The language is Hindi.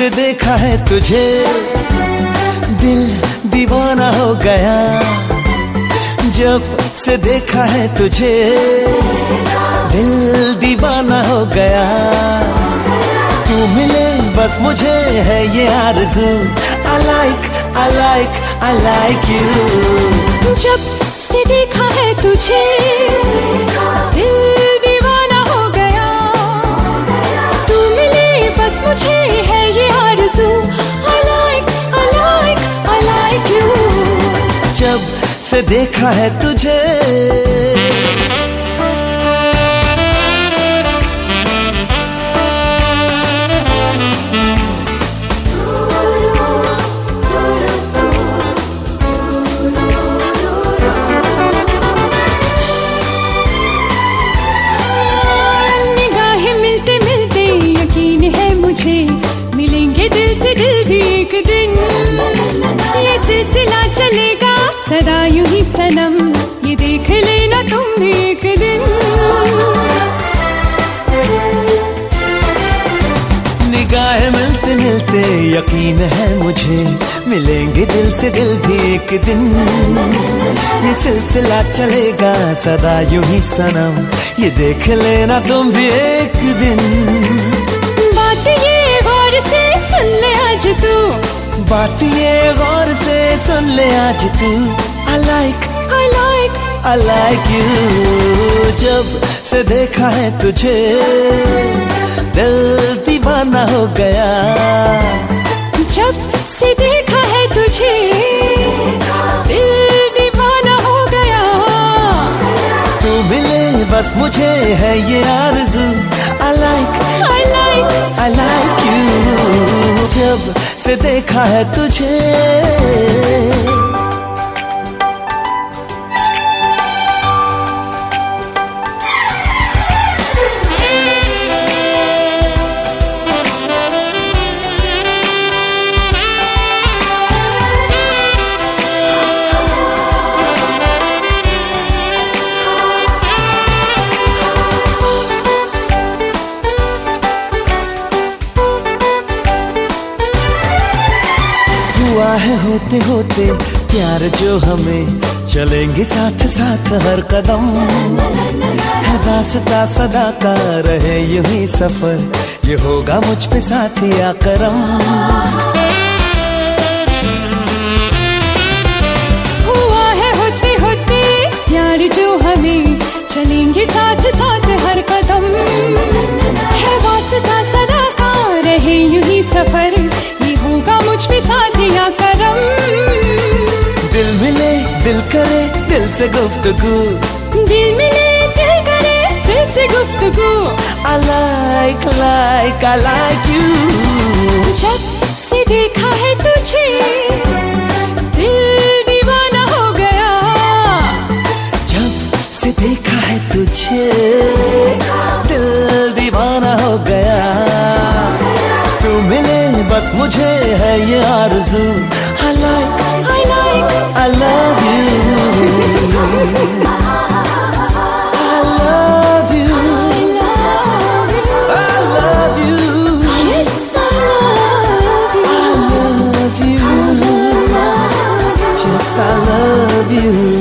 से देखा है तुझे दिल दीवाना हो गया। जब से देखा है तुझे दिल दीवाना हो गया। तू मिले बस मुझे है ये आरज़ू। I like you। जब से देखा है तुझे दिल दीवाना हो गया। तू मिले बस मुझे है ये आरज़ू। I like you। जब से देखा है तुझे मिलेंगे दिल से दिल भी एक दिन। ये सिलसिला चलेगा सदा यूं ही सनम, ये देख लेना तुम भी एक दिन। निगाहें मिलते मिलते यकीन है मुझे मिलेंगे दिल से दिल भी एक दिन। ये सिलसिला चलेगा सदा यूं ही सनम, ये देख लेना तुम भी एक दिन। बात ये गौर से सुन ले आज तू, बात ये गौर से सुन ले आज तू। I like you। जब से देखा है तुझे दिल दीवाना हो गया। जब से देखा है तुझे दिल दीवाना हो गया। तू मिले बस मुझे है ये आरज़ू। I like you। जब से देखा है तुझे हुआ है होते होते प्यार जो हमें, चलेंगे साथ साथ हर कदम। है वास्ता सदा का रहे यूं ही सफर, ये होगा मुझ पे साथिया करम। हुआ है होते होते प्यार जो हमें, चलेंगे साथ साथ हर कदम। है वास्ता सदा का रहे यूं ही सफर, ये होगा मुझ पे साथिया करम। दिल मिले दिल करे दिल से गुफ्तगू, दिल मिले दिल करे दिल से गुफ्तगू। I like you। जब से देखा है तुझे दिल दीवाना हो गया। जब से देखा है तुझे दिल दीवाना हो गया। तू मिले बस मुझे है ये आरज़ू। I love you। you